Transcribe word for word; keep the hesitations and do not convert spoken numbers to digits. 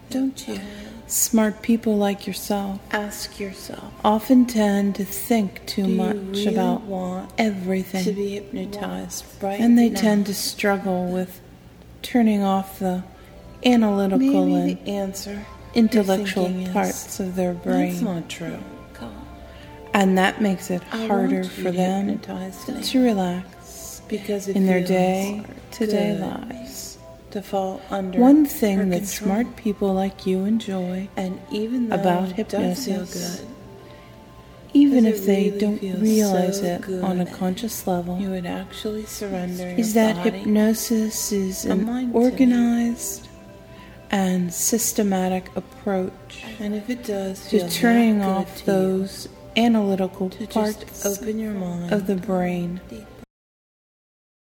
don't you? Smart people like yourself Ask yourself, often tend to think too do much you really about want everything, to be hypnotized right and they now? tend to struggle with turning off the analytical Maybe and the answer intellectual you're thinking is, parts of their That's brain, not true. and that makes it I harder want to for be them hypnotized now, to relax because it in their feels day-to-day good lives. to fall under One her thing that control. smart people like you enjoy, And even though about it does feel hypnosis, good, even Does if it they really don't feel realize so it on a good? conscious level, you would actually surrender is your that body. hypnosis is a an mind organized and systematic approach And if it does to feel turning that good off to those analytical you, to parts just open your mind of the brain deep